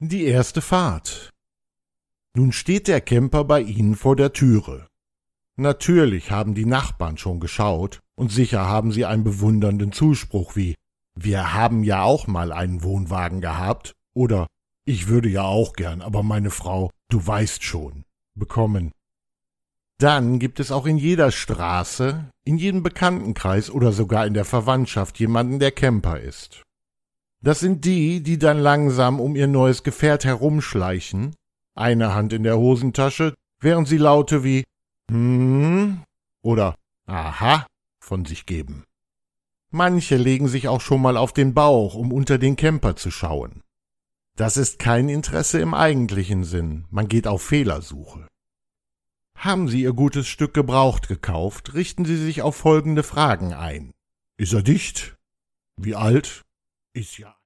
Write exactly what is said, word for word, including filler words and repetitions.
Die erste Fahrt. Nun steht der Camper bei Ihnen vor der Türe. Natürlich haben die Nachbarn schon geschaut und sicher haben sie einen bewundernden Zuspruch wie »Wir haben ja auch mal einen Wohnwagen gehabt« oder »Ich würde ja auch gern, aber meine Frau, du weißt schon«, bekommen. Dann gibt es auch in jeder Straße, in jedem Bekanntenkreis oder sogar in der Verwandtschaft jemanden, der Camper ist. Das sind die, die dann langsam um ihr neues Gefährt herumschleichen, eine Hand in der Hosentasche, während sie Laute wie »Hm« oder »Aha« von sich geben. Manche legen sich auch schon mal auf den Bauch, um unter den Camper zu schauen. Das ist kein Interesse im eigentlichen Sinn, man geht auf Fehlersuche. Haben Sie Ihr gutes Stück gebraucht gekauft, richten Sie sich auf folgende Fragen ein. Ist er dicht? Wie alt? Ist ja